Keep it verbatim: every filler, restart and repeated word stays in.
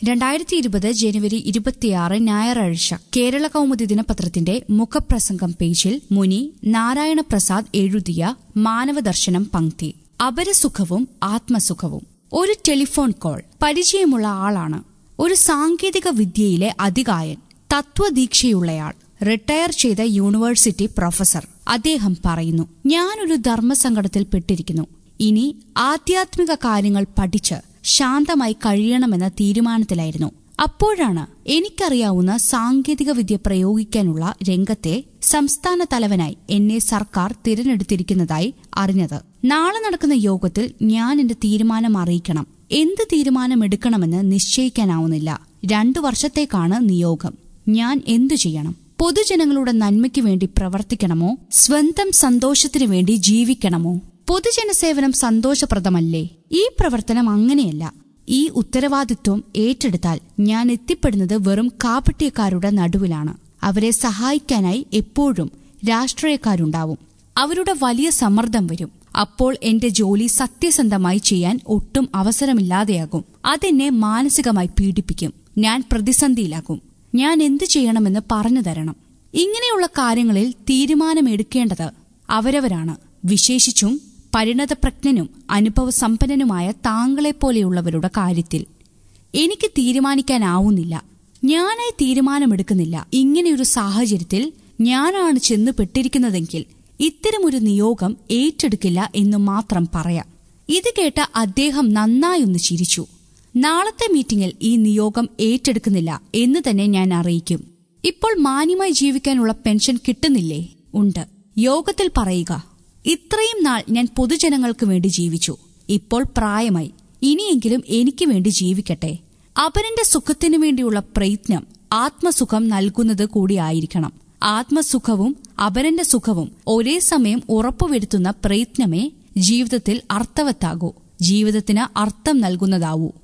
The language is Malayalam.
രണ്ടായിരത്തി ഇരുപത് ജനുവരി ഇരുപത്തിയാറ് ഞായറാഴ്ച കേരള കൗമുദി ദിനപത്രത്തിന്റെ മുഖപ്രസംഗം പേജിൽ മുനി നാരായണ പ്രസാദ് എഴുതിയ മാനവദർശനം പങ്ക്തി. അപരസുഖവും ആത്മസുഖവും. ഒരു ടെലിഫോൺ കോൾ. പരിചയമുള്ള ആളാണ്. ഒരു സാങ്കേതിക വിദ്യയിലെ അതികായൻ, തത്വദീക്ഷയുള്ളയാൾ, റിട്ടയർ ചെയ്ത യൂണിവേഴ്സിറ്റി പ്രൊഫസർ. അദ്ദേഹം പറയുന്നു, ഞാനൊരു ധർമ്മസങ്കടത്തിൽ പെട്ടിരിക്കുന്നു. ഇനി ആധ്യാത്മിക കാര്യങ്ങൾ പഠിച്ച് ശാന്തമായി കഴിയണമെന്ന തീരുമാനത്തിലായിരുന്നു. അപ്പോഴാണ് എനിക്കറിയാവുന്ന സാങ്കേതിക വിദ്യ പ്രയോഗിക്കാനുള്ള രംഗത്തെ സംസ്ഥാന തലവനായി എന്നെ സർക്കാർ തിരഞ്ഞെടുത്തിരിക്കുന്നതായി അറിഞ്ഞത്. നാളെ നടക്കുന്ന യോഗത്തിൽ ഞാൻ എന്റെ തീരുമാനം അറിയിക്കണം. എന്ത് തീരുമാനമെടുക്കണമെന്ന് നിശ്ചയിക്കാനാവുന്നില്ല. രണ്ടു വർഷത്തേക്കാണ് നിയോഗം. ഞാൻ എന്തു ചെയ്യണം? പൊതുജനങ്ങളുടെ നന്മയ്ക്കു വേണ്ടി പ്രവർത്തിക്കണമോ, സ്വന്തം സന്തോഷത്തിനു വേണ്ടി ജീവിക്കണമോ? പൊതുജനസേവനം സന്തോഷപ്രദമല്ലേ? ഈ പ്രവർത്തനം അങ്ങനെയല്ല. ഈ ഉത്തരവാദിത്വം ഏറ്റെടുത്താൽ ഞാൻ എത്തിപ്പെടുന്നത് വെറും കാപട്യക്കാരുടെ നടുവിലാണ്. അവരെ സഹായിക്കാനായി എപ്പോഴും രാഷ്ട്രീയക്കാരുണ്ടാവും. അവരുടെ വലിയ സമ്മർദ്ദം വരും. അപ്പോൾ എന്റെ ജോലി സത്യസന്ധമായി ചെയ്യാൻ ഒട്ടും അവസരമില്ലാതെയാകും. അതെന്നെ മാനസികമായി പീഡിപ്പിക്കും. ഞാൻ പ്രതിസന്ധിയിലാകും. ഞാൻ എന്തു ചെയ്യണമെന്ന് പറഞ്ഞു തരണം. ഇങ്ങനെയുള്ള കാര്യങ്ങളിൽ തീരുമാനമെടുക്കേണ്ടത് അവരവരാണ്. വിശേഷിച്ചും പരിണതപ്രജ്ഞനും അനുഭവസമ്പന്നനുമായ താങ്കളെപ്പോലെയുള്ളവരുടെ കാര്യത്തിൽ എനിക്ക് തീരുമാനിക്കാനാവുന്നില്ല. ഞാനായി തീരുമാനമെടുക്കുന്നില്ല. ഇങ്ങനെയൊരു സാഹചര്യത്തിൽ ഞാനാണ് ചെന്നു പെട്ടിരിക്കുന്നതെങ്കിൽ ഇത്തരമൊരു നിയോഗം ഏറ്റെടുക്കില്ല എന്നു മാത്രം പറയാം. ഇത് കേട്ട അദ്ദേഹം നന്നായൊന്ന് ചിരിച്ചു. നാളത്തെ മീറ്റിംഗിൽ ഈ നിയോഗം ഏറ്റെടുക്കുന്നില്ല എന്ന് തന്നെ ഞാൻ അറിയിക്കും. ഇപ്പോൾ മാന്യമായി ജീവിക്കാനുള്ള പെൻഷൻ കിട്ടുന്നില്ലേ? ഉണ്ട്. യോഗത്തിൽ പറയുക, ഇത്രയും നാൾ ഞാൻ പൊതുജനങ്ങൾക്ക് വേണ്ടി ജീവിച്ചു. ഇപ്പോൾ പ്രായമായി. ഇനിയെങ്കിലും എനിക്ക് വേണ്ടി ജീവിക്കട്ടെ. അപരന്റെ സുഖത്തിനു വേണ്ടിയുള്ള പ്രയത്നം ആത്മസുഖം നൽകുന്നത് കൂടിയായിരിക്കണം. ആത്മസുഖവും അപരന്റെ സുഖവും ഒരേ സമയം ഉറപ്പുവരുത്തുന്ന പ്രയത്നമേ ജീവിതത്തിൽ അർത്ഥവത്താകൂ, ജീവിതത്തിന് അർത്ഥം നൽകുന്നതാവൂ.